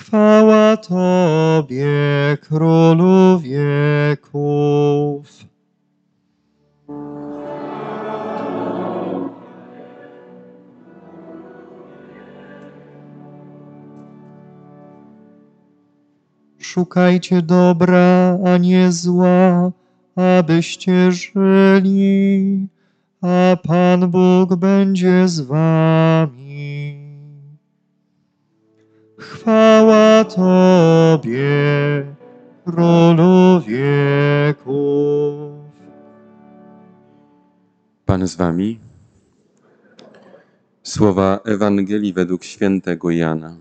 Chwała Tobie, Królu wieków. Szukajcie dobra, a nie zła, abyście żyli, a Pan Bóg będzie z wami. Chwała Tobie, Królu wieków. Pan z wami. Słowa Ewangelii według świętego Jana.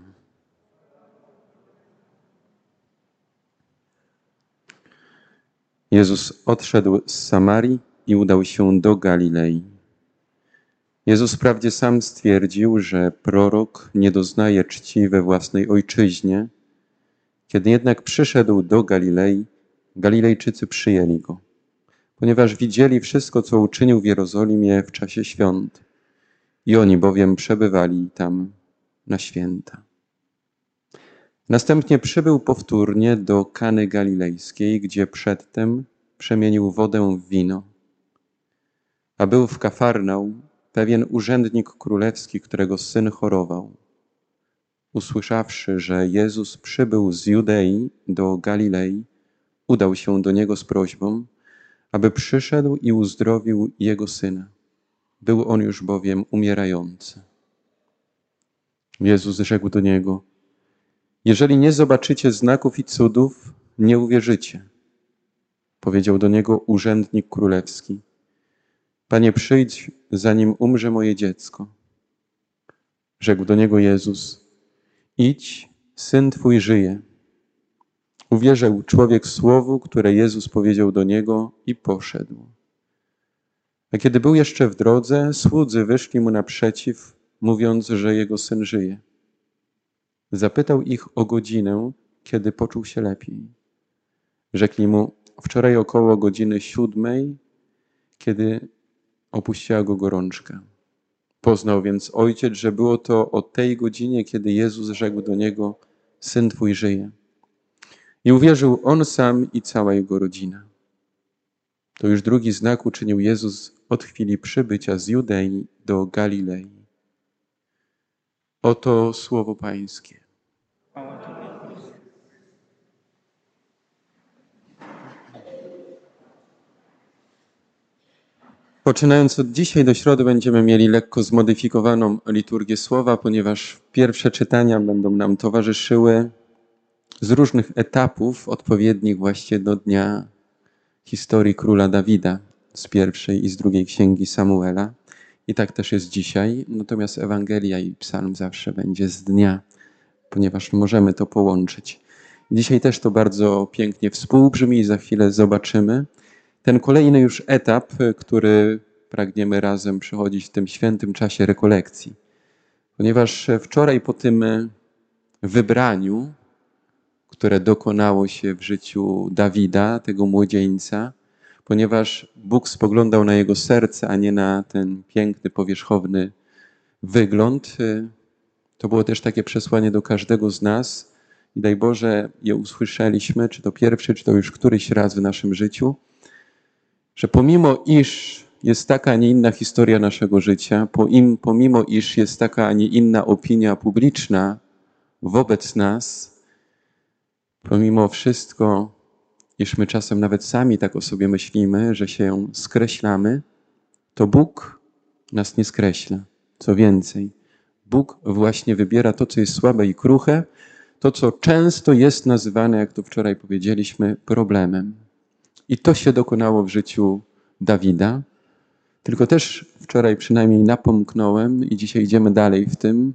Jezus odszedł z Samarii i udał się do Galilei. Jezus wprawdzie sam stwierdził, że prorok nie doznaje czci we własnej ojczyźnie. Kiedy jednak przyszedł do Galilei, Galilejczycy przyjęli go, ponieważ widzieli wszystko, co uczynił w Jerozolimie w czasie świąt. I oni bowiem przebywali tam na święta. Następnie przybył powtórnie do Kany Galilejskiej, gdzie przedtem przemienił wodę w wino. A był w Kafarnaum pewien urzędnik królewski, którego syn chorował. Usłyszawszy, że Jezus przybył z Judei do Galilei, udał się do niego z prośbą, aby przyszedł i uzdrowił jego syna. Był on już bowiem umierający. Jezus rzekł do niego: jeżeli nie zobaczycie znaków i cudów, nie uwierzycie. Powiedział do niego urzędnik królewski: Panie, przyjdź, zanim umrze moje dziecko. Rzekł do niego Jezus: idź, syn twój żyje. Uwierzył człowiek słowu, które Jezus powiedział do niego, i poszedł. A kiedy był jeszcze w drodze, słudzy wyszli mu naprzeciw, mówiąc, że jego syn żyje. Zapytał ich o godzinę, kiedy poczuł się lepiej. Rzekli mu: wczoraj około godziny 7, kiedy opuściła go gorączka. Poznał więc ojciec, że było to o tej godzinie, kiedy Jezus rzekł do niego: syn twój żyje. I uwierzył on sam i cała jego rodzina. To już drugi znak uczynił Jezus od chwili przybycia z Judei do Galilei. Oto słowo Pańskie. Poczynając od dzisiaj do środy będziemy mieli lekko zmodyfikowaną liturgię słowa, ponieważ pierwsze czytania będą nam towarzyszyły z różnych etapów odpowiednich właśnie do dnia historii króla Dawida z pierwszej i z drugiej księgi Samuela. I tak też jest dzisiaj, natomiast Ewangelia i Psalm zawsze będzie z dnia, ponieważ możemy to połączyć. Dzisiaj też to bardzo pięknie współbrzmi i za chwilę zobaczymy ten kolejny już etap, który pragniemy razem przechodzić w tym świętym czasie rekolekcji. Ponieważ wczoraj po tym wybraniu, które dokonało się w życiu Dawida, tego młodzieńca, ponieważ Bóg spoglądał na jego serce, a nie na ten piękny, powierzchowny wygląd, to było też takie przesłanie do każdego z nas i daj Boże je usłyszeliśmy, czy to pierwszy, czy to już któryś raz w naszym życiu, że pomimo iż jest taka, a nie inna historia naszego życia, pomimo iż jest taka, a nie inna opinia publiczna wobec nas, pomimo wszystko, iż my czasem nawet sami tak o sobie myślimy, że się skreślamy, to Bóg nas nie skreśla. Co więcej, Bóg właśnie wybiera to, co jest słabe i kruche, to, co często jest nazywane, jak to wczoraj powiedzieliśmy, problemem. I to się dokonało w życiu Dawida. Tylko też wczoraj przynajmniej napomknąłem i dzisiaj idziemy dalej w tym.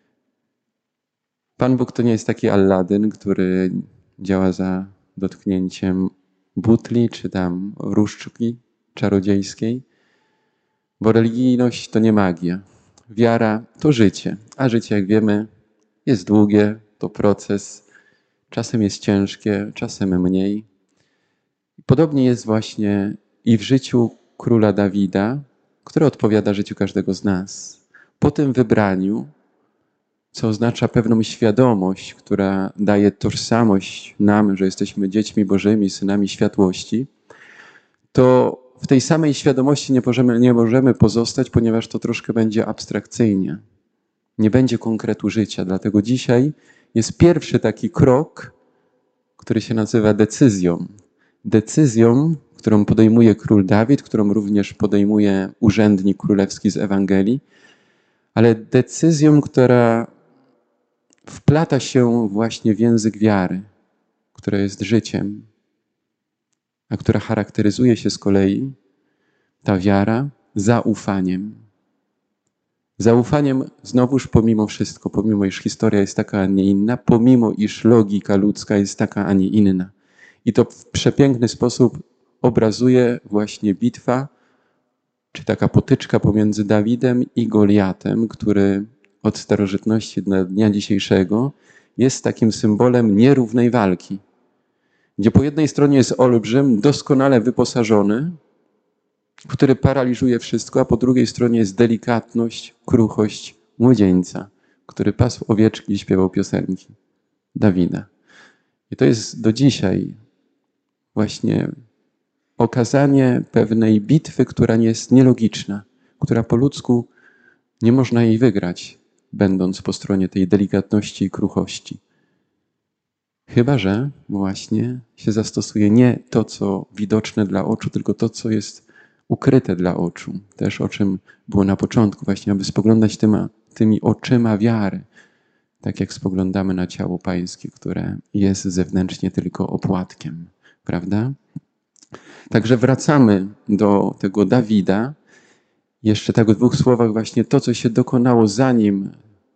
Pan Bóg to nie jest taki Alladyn, który działa za dotknięciem butli czy tam różdżki czarodziejskiej, bo religijność to nie magia. Wiara to życie, a życie, jak wiemy, jest długie, to proces, czasem jest ciężkie, czasem mniej. Podobnie jest właśnie i w życiu króla Dawida, które odpowiada życiu każdego z nas. Po tym wybraniu co oznacza pewną świadomość, która daje tożsamość nam, że jesteśmy dziećmi Bożymi, synami światłości, to w tej samej świadomości nie możemy pozostać, ponieważ to troszkę będzie abstrakcyjnie. Nie będzie konkretu życia. Dlatego dzisiaj jest pierwszy taki krok, który się nazywa decyzją. Decyzją, którą podejmuje król Dawid, którą również podejmuje urzędnik królewski z Ewangelii, ale decyzją, która wplata się właśnie w język wiary, która jest życiem, a która charakteryzuje się z kolei, ta wiara, zaufaniem. Zaufaniem znowuż pomimo wszystko, pomimo iż historia jest taka, a nie inna, pomimo iż logika ludzka jest taka, a nie inna. I to w przepiękny sposób obrazuje właśnie bitwa, czy taka potyczka pomiędzy Dawidem i Goliatem, który od starożytności do dnia dzisiejszego jest takim symbolem nierównej walki, gdzie po jednej stronie jest olbrzym, doskonale wyposażony, który paraliżuje wszystko, a po drugiej stronie jest delikatność, kruchość młodzieńca, który pasł owieczki i śpiewał piosenki Dawida. I to jest do dzisiaj właśnie okazanie pewnej bitwy, która jest nielogiczna, która po ludzku nie można jej wygrać, będąc po stronie tej delikatności i kruchości. Chyba że właśnie się zastosuje nie to, co widoczne dla oczu, tylko to, co jest ukryte dla oczu. Też o czym było na początku, właśnie aby spoglądać tymi oczyma wiary, tak jak spoglądamy na ciało Pańskie, które jest zewnętrznie tylko opłatkiem. Prawda? Także wracamy do tego Dawida. Jeszcze tak w 2 słowach właśnie to, co się dokonało zanim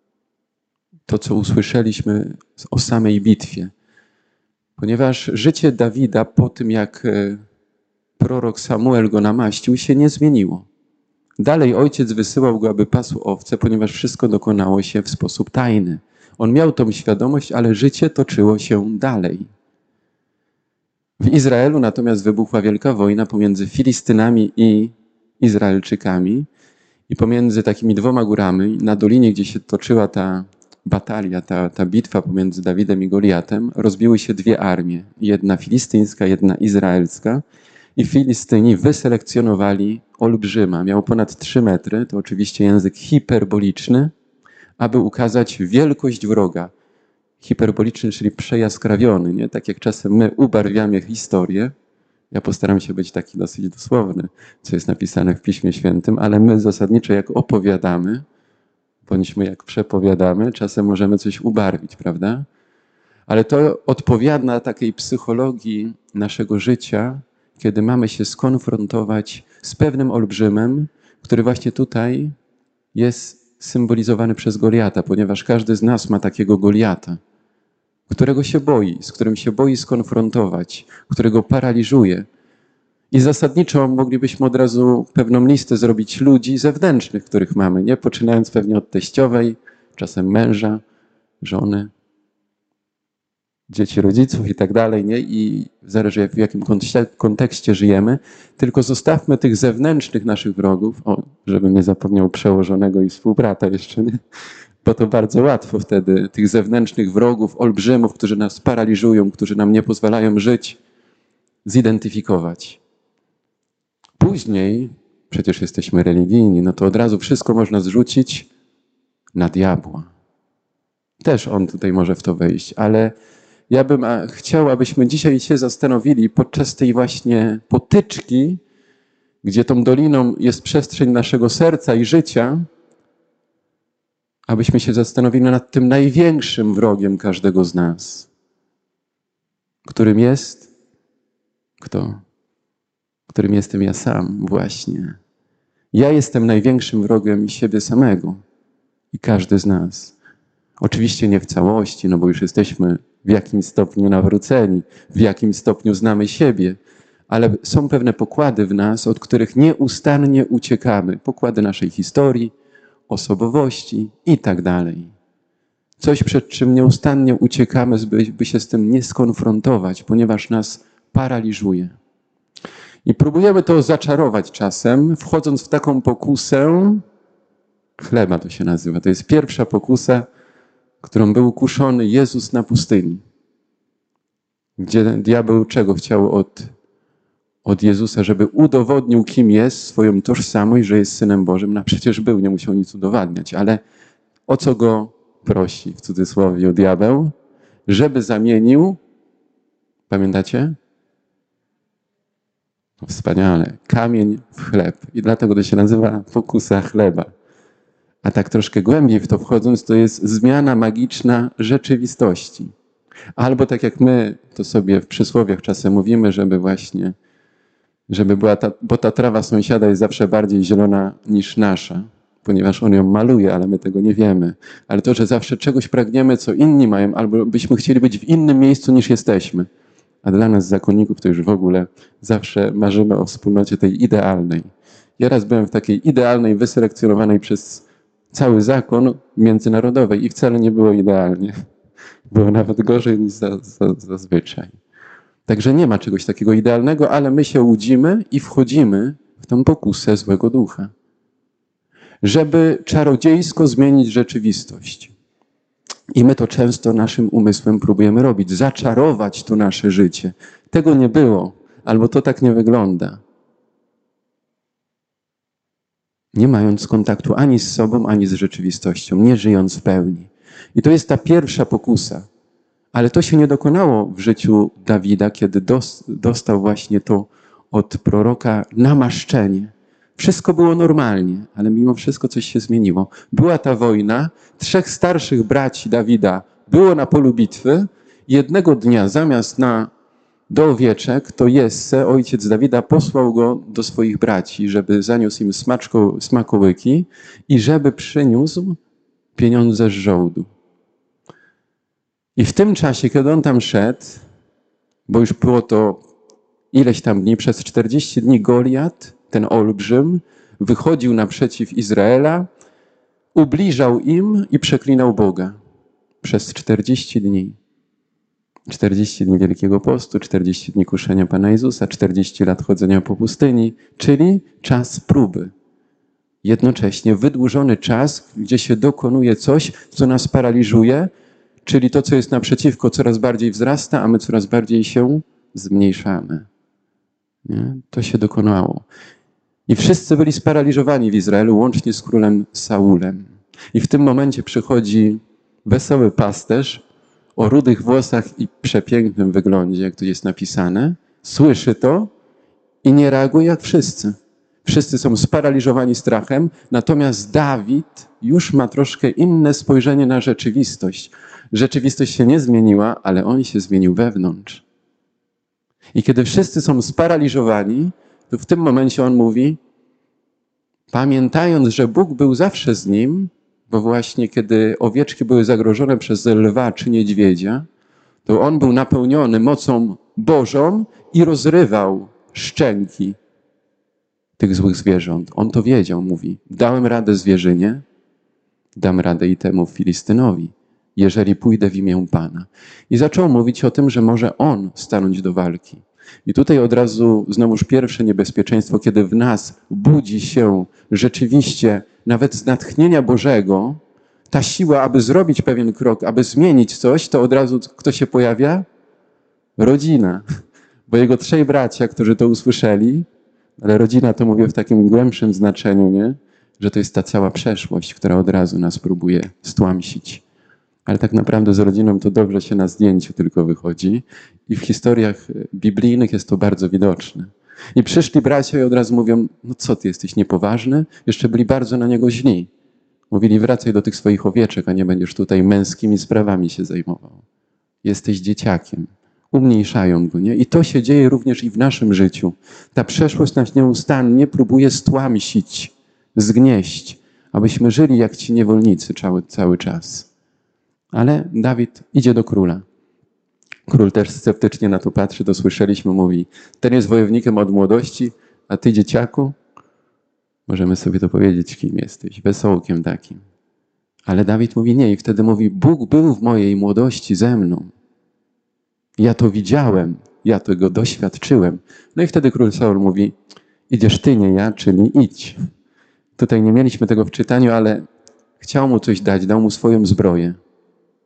to, co usłyszeliśmy o samej bitwie. Ponieważ życie Dawida po tym, jak prorok Samuel go namaścił, się nie zmieniło. Dalej ojciec wysyłał go, aby pasł owce, ponieważ wszystko dokonało się w sposób tajny. On miał tą świadomość, ale życie toczyło się dalej. W Izraelu natomiast wybuchła wielka wojna pomiędzy Filistynami i Izraelczykami i pomiędzy takimi 2 górami, na dolinie, gdzie się toczyła ta batalia, ta bitwa pomiędzy Dawidem i Goliatem, rozbiły się 2 armie. Jedna filistyńska, jedna izraelska. I Filistyni wyselekcjonowali olbrzyma. Miał ponad 3 metry, to oczywiście język hiperboliczny, aby ukazać wielkość wroga. Hiperboliczny, czyli przejaskrawiony, nie? Tak jak czasem my ubarwiamy historię. Ja postaram się być taki dosyć dosłowny, co jest napisane w Piśmie Świętym, ale my zasadniczo jak opowiadamy, bądź my jak przepowiadamy, czasem możemy coś ubarwić, prawda? Ale to odpowiada takiej psychologii naszego życia, kiedy mamy się skonfrontować z pewnym olbrzymem, który właśnie tutaj jest symbolizowany przez Goliata, ponieważ każdy z nas ma takiego Goliata, którego się boi, z którym się boi skonfrontować, którego paraliżuje. I zasadniczo moglibyśmy od razu pewną listę zrobić ludzi zewnętrznych, których mamy, nie? Poczynając pewnie od teściowej, czasem męża, żony, dzieci rodziców i tak dalej, nie? I zależy w jakim kontekście żyjemy, tylko zostawmy tych zewnętrznych naszych wrogów, żebym nie zapomniał przełożonego i współbrata jeszcze, nie? Bo to bardzo łatwo wtedy tych zewnętrznych wrogów, olbrzymów, którzy nas paraliżują, którzy nam nie pozwalają żyć, zidentyfikować. Później, przecież jesteśmy religijni, no to od razu wszystko można zrzucić na diabła. Też on tutaj może w to wejść, ale ja bym chciał, abyśmy dzisiaj się zastanowili podczas tej właśnie potyczki, gdzie tą doliną jest przestrzeń naszego serca i życia, abyśmy się zastanowili nad tym największym wrogiem każdego z nas, którym jest kto? Którym jestem ja sam właśnie. Ja jestem największym wrogiem siebie samego i każdy z nas. Oczywiście nie w całości, no bo już jesteśmy w jakimś stopniu nawróceni, w jakim stopniu znamy siebie, ale są pewne pokłady w nas, od których nieustannie uciekamy. Pokłady naszej historii, osobowości i tak dalej. Coś, przed czym nieustannie uciekamy, by się z tym nie skonfrontować, ponieważ nas paraliżuje. I próbujemy to zaczarować czasem, wchodząc w taką pokusę, chleba to się nazywa, to jest pierwsza pokusa, którą był kuszony Jezus na pustyni, gdzie diabeł czego chciał od Jezusa, żeby udowodnił, kim jest, swoją tożsamość, że jest Synem Bożym. No przecież był, nie musiał nic udowadniać, ale o co go prosi, w cudzysłowie, diabeł? Żeby zamienił, pamiętacie? No wspaniale, kamień w chleb. I dlatego to się nazywa pokusa chleba. A tak troszkę głębiej w to wchodząc, to jest zmiana magiczna rzeczywistości. Albo tak jak my to sobie w przysłowiach czasem mówimy, żeby była bo ta trawa sąsiada jest zawsze bardziej zielona niż nasza, ponieważ on ją maluje, ale my tego nie wiemy. Ale to, że zawsze czegoś pragniemy, co inni mają, albo byśmy chcieli być w innym miejscu niż jesteśmy. A dla nas zakonników to już w ogóle zawsze marzymy o wspólnocie tej idealnej. Ja raz byłem w takiej idealnej, wyselekcjonowanej przez cały zakon międzynarodowej i wcale nie było idealnie. Było nawet gorzej niż zazwyczaj. Także nie ma czegoś takiego idealnego, ale my się łudzimy i wchodzimy w tą pokusę złego ducha, żeby czarodziejsko zmienić rzeczywistość. I my to często naszym umysłem próbujemy robić, zaczarować to nasze życie. Tego nie było, albo to tak nie wygląda. Nie mając kontaktu ani z sobą, ani z rzeczywistością, nie żyjąc w pełni. I to jest ta pierwsza pokusa. Ale to się nie dokonało w życiu Dawida, kiedy dostał właśnie to od proroka namaszczenie. Wszystko było normalnie, ale mimo wszystko coś się zmieniło. Była ta wojna, 3 starszych braci Dawida było na polu bitwy. Jednego dnia zamiast do owieczek, to Jesse, ojciec Dawida, posłał go do swoich braci, żeby zaniósł im smakołyki i żeby przyniósł pieniądze z żołdu. I w tym czasie, kiedy on tam szedł, bo już było to ileś tam dni, przez 40 dni Goliat, ten olbrzym, wychodził naprzeciw Izraela, ubliżał im i przeklinał Boga przez 40 dni. 40 dni Wielkiego Postu, 40 dni kuszenia Pana Jezusa, 40 lat chodzenia po pustyni, czyli czas próby. Jednocześnie wydłużony czas, gdzie się dokonuje coś, co nas paraliżuje, czyli to, co jest naprzeciwko, coraz bardziej wzrasta, a my coraz bardziej się zmniejszamy. Nie? To się dokonało. I wszyscy byli sparaliżowani w Izraelu, łącznie z królem Saulem. I w tym momencie przychodzi wesoły pasterz o rudych włosach i przepięknym wyglądzie, jak tu jest napisane. Słyszy to i nie reaguje jak wszyscy. Wszyscy są sparaliżowani strachem, natomiast Dawid już ma troszkę inne spojrzenie na rzeczywistość. Rzeczywistość się nie zmieniła, ale on się zmienił wewnątrz. I kiedy wszyscy są sparaliżowani, to w tym momencie on mówi, pamiętając, że Bóg był zawsze z nim, bo właśnie kiedy owieczki były zagrożone przez lwa czy niedźwiedzia, to on był napełniony mocą Bożą i rozrywał szczęki tych złych zwierząt. On to wiedział, mówi, dałem radę zwierzynie, dam radę i temu Filistynowi, jeżeli pójdę w imię Pana. I zaczął mówić o tym, że może on stanąć do walki. I tutaj od razu znowuż pierwsze niebezpieczeństwo, kiedy w nas budzi się rzeczywiście nawet z natchnienia Bożego ta siła, aby zrobić pewien krok, aby zmienić coś, to od razu kto się pojawia? Rodzina. Bo jego 3 bracia, którzy to usłyszeli, ale rodzina to mówię w takim głębszym znaczeniu, nie? Że to jest ta cała przeszłość, która od razu nas próbuje stłamsić. Ale tak naprawdę z rodziną to dobrze się na zdjęciu tylko wychodzi i w historiach biblijnych jest to bardzo widoczne. I przyszli bracia i od razu mówią, no co ty jesteś niepoważny? Jeszcze byli bardzo na niego źli. Mówili, wracaj do tych swoich owieczek, a nie będziesz tutaj męskimi sprawami się zajmował. Jesteś dzieciakiem. Umniejszają go, nie? I to się dzieje również i w naszym życiu. Ta przeszłość nas nieustannie próbuje stłamsić, zgnieść, abyśmy żyli jak ci niewolnicy cały czas. Ale Dawid idzie do króla. Król też sceptycznie na to patrzy, to słyszeliśmy, mówi, ten jest wojownikiem od młodości, a ty dzieciaku? Możemy sobie to powiedzieć, kim jesteś, wesołkiem takim. Ale Dawid mówi nie i wtedy mówi, Bóg był w mojej młodości ze mną. Ja to widziałem, ja tego doświadczyłem. No i wtedy król Saul mówi, idziesz ty, nie ja, czyli idź. Tutaj nie mieliśmy tego w czytaniu, ale chciał mu coś dać, dał mu swoją zbroję.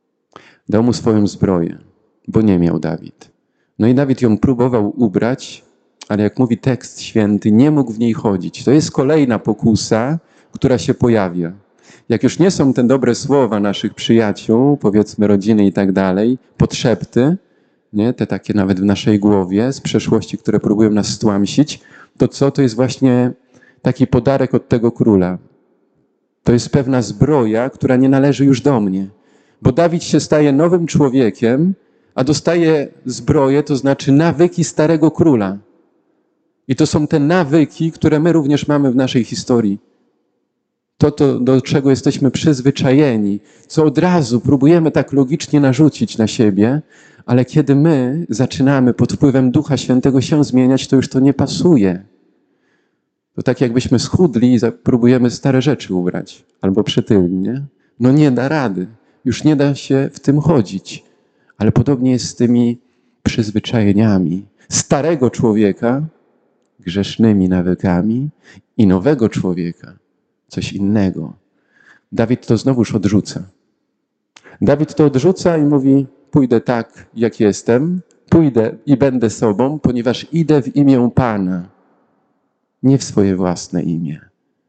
Dał mu swoją zbroję, bo nie miał Dawid. No i Dawid ją próbował ubrać, ale jak mówi tekst święty, nie mógł w niej chodzić. To jest kolejna pokusa, która się pojawia. Jak już nie są te dobre słowa naszych przyjaciół, powiedzmy rodziny i tak dalej, podszepty, nie, te takie nawet w naszej głowie z przeszłości, które próbują nas stłamsić, to co? To jest właśnie taki podarek od tego króla. To jest pewna zbroja, która nie należy już do mnie. Bo Dawid się staje nowym człowiekiem, a dostaje zbroję, to znaczy nawyki starego króla. I to są te nawyki, które my również mamy w naszej historii. To, do czego jesteśmy przyzwyczajeni, co od razu próbujemy tak logicznie narzucić na siebie, ale kiedy my zaczynamy pod wpływem Ducha Świętego się zmieniać, to już to nie pasuje. To tak jakbyśmy schudli i próbujemy stare rzeczy ubrać, albo przytylnie. No nie da rady, już nie da się w tym chodzić. Ale podobnie jest z tymi przyzwyczajeniami starego człowieka, grzesznymi nawykami i nowego człowieka, coś innego. Dawid to znowuż odrzuca. Dawid to odrzuca i mówi, pójdę tak, jak jestem, pójdę i będę sobą, ponieważ idę w imię Pana, nie w swoje własne imię.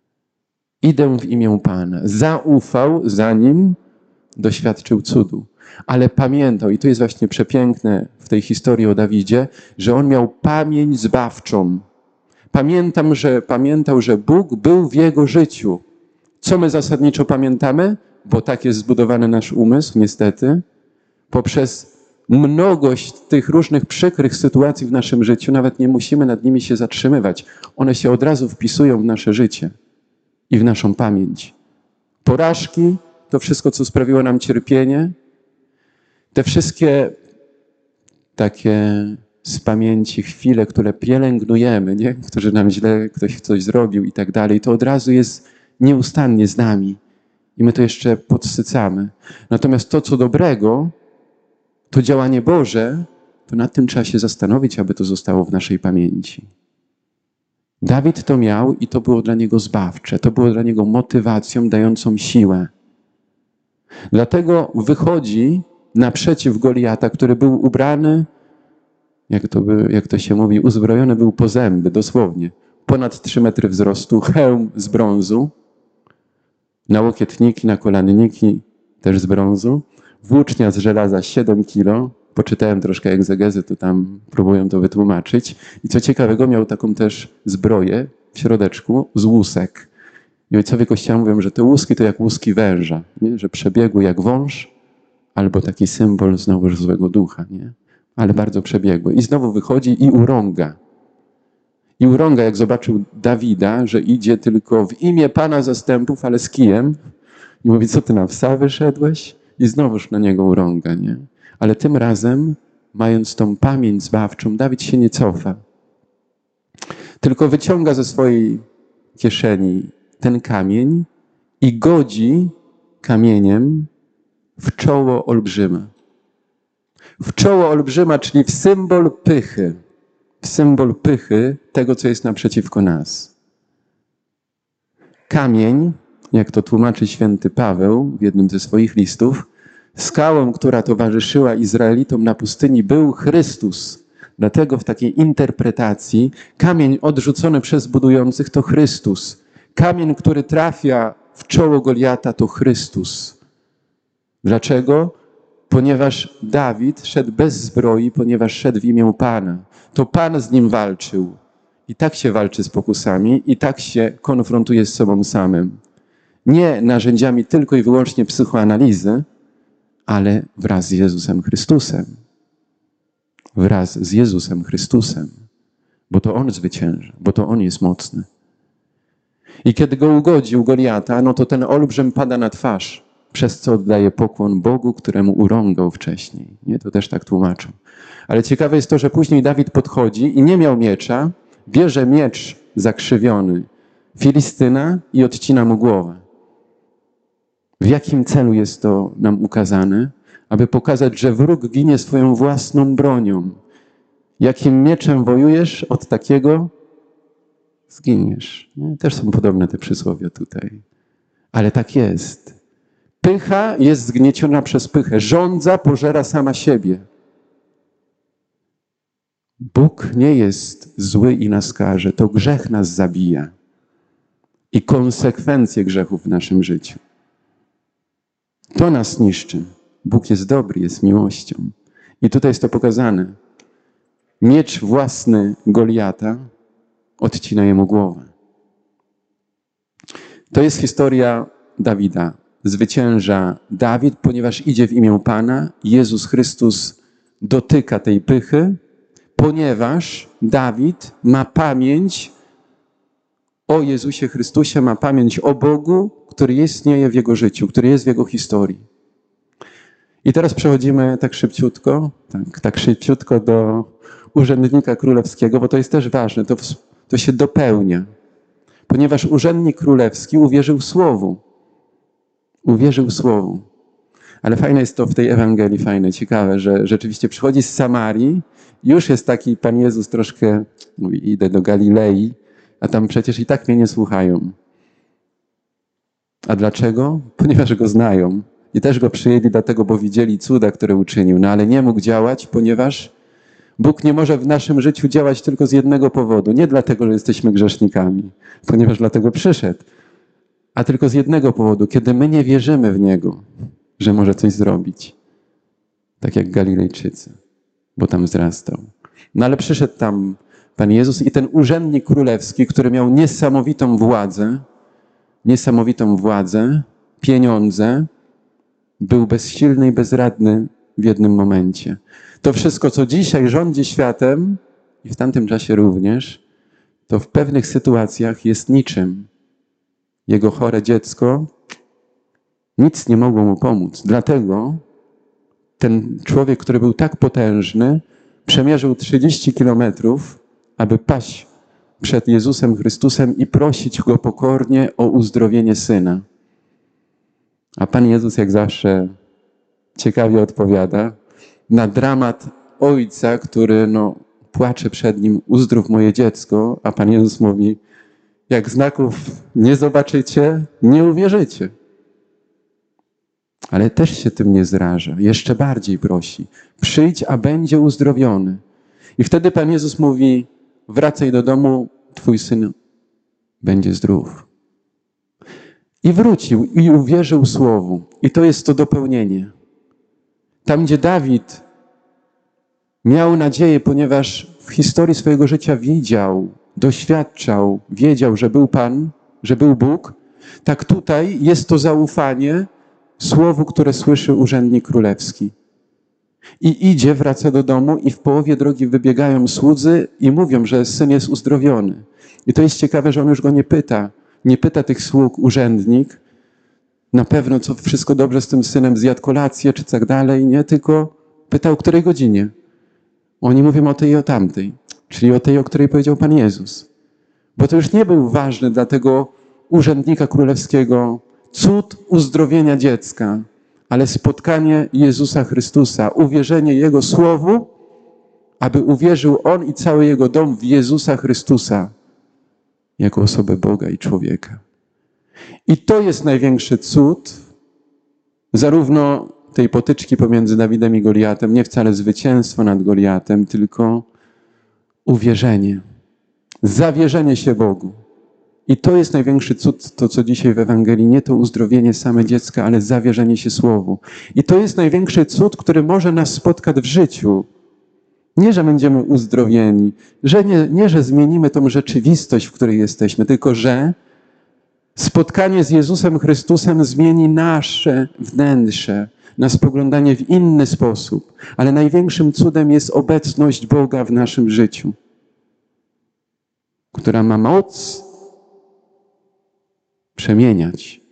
Idę w imię Pana. Zaufał, zanim doświadczył cudu. Ale pamiętał, i to jest właśnie przepiękne w tej historii o Dawidzie, że on miał pamięć zbawczą. Pamiętał, że Bóg był w jego życiu. Co my zasadniczo pamiętamy? Bo tak jest zbudowany nasz umysł, niestety. Poprzez mnogość tych różnych przykrych sytuacji w naszym życiu, nawet nie musimy nad nimi się zatrzymywać. One się od razu wpisują w nasze życie i w naszą pamięć. Porażki, to wszystko, co sprawiło nam cierpienie, te wszystkie takie z pamięci chwile, które pielęgnujemy, nie? Którzy nam źle, ktoś coś zrobił i tak dalej, to od razu jest nieustannie z nami i my to jeszcze podsycamy. Natomiast to, co dobrego, to działanie Boże, to nad tym trzeba się zastanowić, aby to zostało w naszej pamięci. Dawid to miał i to było dla niego zbawcze, to było dla niego motywacją dającą siłę. Dlatego wychodzi naprzeciw Goliata, który był ubrany, jak to się mówi, uzbrojony był po zęby, dosłownie. Ponad 3 metry wzrostu, hełm z brązu, nałokietniki, nakolanniki też z brązu, włócznia z żelaza 7 kilo. Poczytałem troszkę egzegezy, to tam próbują to wytłumaczyć. I co ciekawego, miał taką też zbroję w środeczku z łusek. I ojcowie Kościoła mówią, że te łuski to jak łuski węża, nie? Że przebiegły jak wąż, albo taki symbol znowu złego ducha, nie? Ale bardzo przebiegły. I znowu wychodzi i urąga. I urąga, jak zobaczył Dawida, że idzie tylko w imię Pana zastępów, ale z kijem. I mówi, co ty na psa wyszedłeś? I znowuż na niego urąga, nie? Ale tym razem, mając tą pamięć zbawczą, Dawid się nie cofa. Tylko wyciąga ze swojej kieszeni ten kamień i godzi kamieniem w czoło olbrzyma. W czoło olbrzyma, czyli w symbol pychy. W symbol pychy tego, co jest naprzeciwko nas. Kamień, jak to tłumaczy święty Paweł w jednym ze swoich listów, skałą, która towarzyszyła Izraelitom na pustyni, był Chrystus. Dlatego w takiej interpretacji kamień odrzucony przez budujących to Chrystus. Kamień, który trafia w czoło Goliata, to Chrystus. Dlaczego? Ponieważ Dawid szedł bez zbroi, ponieważ szedł w imię Pana. To Pan z nim walczył. I tak się walczy z pokusami, i tak się konfrontuje z sobą samym. Nie narzędziami tylko i wyłącznie psychoanalizy, ale wraz z Jezusem Chrystusem. Wraz z Jezusem Chrystusem. Bo to On zwycięża, bo to On jest mocny. I kiedy go ugodził Goliata, no to ten olbrzym pada na twarz, przez co oddaje pokłon Bogu, któremu urągał wcześniej. Nie? To też tak tłumaczą. Ale ciekawe jest to, że później Dawid podchodzi i nie miał miecza, bierze miecz zakrzywiony Filistyna i odcina mu głowę. W jakim celu jest to nam ukazane? Aby pokazać, że wróg ginie swoją własną bronią. Jakim mieczem wojujesz, od takiego zginiesz. Nie? Też są podobne te przysłowia tutaj. Ale tak jest. Pycha jest zgnieciona przez pychę. Żądza pożera sama siebie. Bóg nie jest zły i nas karze. To grzech nas zabija. I konsekwencje grzechów w naszym życiu. To nas niszczy. Bóg jest dobry, jest miłością. I tutaj jest to pokazane. Miecz własny Goliata odcina jemu głowę. To jest historia Dawida. Zwycięża Dawid, ponieważ idzie w imię Pana. Jezus Chrystus dotyka tej pychy, ponieważ Dawid ma pamięć o Jezusie Chrystusie, ma pamięć o Bogu, który istnieje w jego życiu, który jest w jego historii. I teraz przechodzimy tak szybciutko do urzędnika królewskiego, bo to jest też ważne, to się dopełnia. Ponieważ urzędnik królewski uwierzył Słowu. Uwierzył Słowu. Ale fajne jest to w tej Ewangelii, ciekawe, że rzeczywiście przychodzi z Samarii, już jest taki Pan Jezus troszkę, mówi, idę do Galilei, a tam przecież i tak mnie nie słuchają. A dlaczego? Ponieważ Go znają. I też Go przyjęli dlatego, bo widzieli cuda, które uczynił. No ale nie mógł działać, ponieważ Bóg nie może w naszym życiu działać tylko z jednego powodu. Nie dlatego, że jesteśmy grzesznikami, ponieważ dlatego przyszedł. A tylko z jednego powodu, kiedy my nie wierzymy w Niego, że może coś zrobić. Tak jak Galilejczycy, bo tam wzrastał. No ale przyszedł tam Pan Jezus i ten urzędnik królewski, który miał niesamowitą władzę, pieniądze, był bezsilny i bezradny w jednym momencie. To wszystko, co dzisiaj rządzi światem i w tamtym czasie również, to w pewnych sytuacjach jest niczym. Jego chore dziecko nic nie mogło mu pomóc. Dlatego ten człowiek, który był tak potężny, przemierzył 30 kilometrów, aby paść przed Jezusem Chrystusem i prosić Go pokornie o uzdrowienie syna. A Pan Jezus jak zawsze ciekawie odpowiada na dramat ojca, który płacze przed nim, uzdrów moje dziecko, a Pan Jezus mówi, jak znaków nie zobaczycie, nie uwierzycie. Ale też się tym nie zraża, jeszcze bardziej prosi, przyjdź, a będzie uzdrowiony. I wtedy Pan Jezus mówi, wracaj do domu, twój syn będzie zdrów. I wrócił i uwierzył Słowu. I to jest to dopełnienie. Tam, gdzie Dawid miał nadzieję, ponieważ w historii swojego życia widział, doświadczał, wiedział, że był Pan, że był Bóg, tak tutaj jest to zaufanie Słowu, które słyszy urzędnik królewski. I idzie, wraca do domu i w połowie drogi wybiegają słudzy i mówią, że syn jest uzdrowiony. I to jest ciekawe, że on już go nie pyta. Nie pyta tych sług urzędnik, na pewno co wszystko dobrze z tym synem, zjadł kolację czy tak dalej, nie, tylko pyta o której godzinie. Oni mówią o tej i o tamtej, czyli o tej, o której powiedział Pan Jezus. Bo to już nie był ważny dla tego urzędnika królewskiego cud uzdrowienia dziecka, ale spotkanie Jezusa Chrystusa, uwierzenie Jego Słowu, aby uwierzył on i cały jego dom w Jezusa Chrystusa jako osobę Boga i człowieka. I to jest największy cud, zarówno tej potyczki pomiędzy Dawidem i Goliatem, nie wcale zwycięstwo nad Goliatem, tylko uwierzenie, zawierzenie się Bogu. I to jest największy cud, to co dzisiaj w Ewangelii, nie to uzdrowienie same dziecka, ale zawierzenie się Słowu. I to jest największy cud, który może nas spotkać w życiu. Nie, że będziemy uzdrowieni, że zmienimy tą rzeczywistość, w której jesteśmy, tylko że spotkanie z Jezusem Chrystusem zmieni nasze wnętrze, na spoglądanie w inny sposób. Ale największym cudem jest obecność Boga w naszym życiu, która ma moc przemieniać.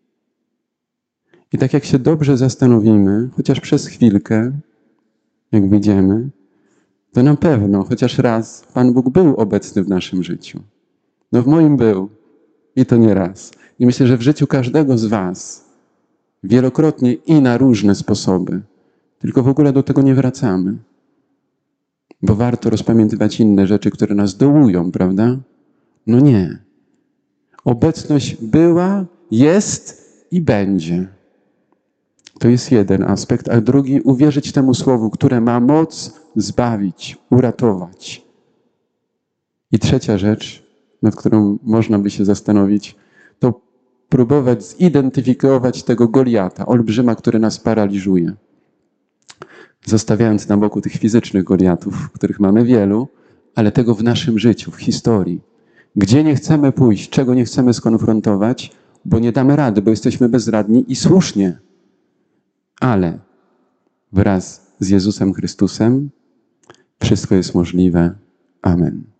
I tak jak się dobrze zastanowimy, chociaż przez chwilkę, jak wyjdziemy, to na pewno chociaż raz Pan Bóg był obecny w naszym życiu. No w moim był. I to nie raz. I myślę, że w życiu każdego z was wielokrotnie i na różne sposoby. Tylko w ogóle do tego nie wracamy. Bo warto rozpamiętywać inne rzeczy, które nas dołują, prawda? No nie. Obecność była, jest i będzie. To jest jeden aspekt, a drugi uwierzyć temu słowu, które ma moc zbawić, uratować. I trzecia rzecz, nad którą można by się zastanowić, to próbować zidentyfikować tego Goliata, olbrzyma, który nas paraliżuje. Zostawiając na boku tych fizycznych Goliatów, których mamy wielu, ale tego w naszym życiu, w historii. Gdzie nie chcemy pójść, czego nie chcemy skonfrontować, bo nie damy rady, bo jesteśmy bezradni i słusznie. Ale wraz z Jezusem Chrystusem wszystko jest możliwe. Amen.